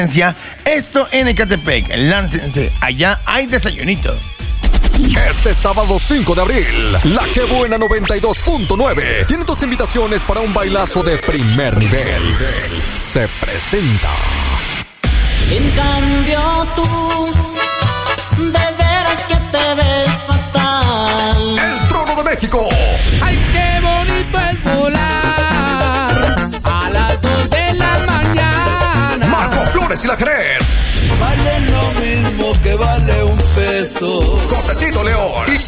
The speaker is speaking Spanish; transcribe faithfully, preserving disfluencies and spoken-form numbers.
Esto en Ecatepec. Láncense, allá hay desayunito. Este sábado cinco de abril, La Que Buena noventa y dos punto nueve tiene dos invitaciones para un bailazo de primer nivel. Se presenta. En cambio tú, de veras que te ves fatal. El Trono de México. ¡Ay, qué bonito es volar! A las dos de la mañana. Marco Flores y La Jerez. Vale lo mismo que vale un peso. Josecito León. Y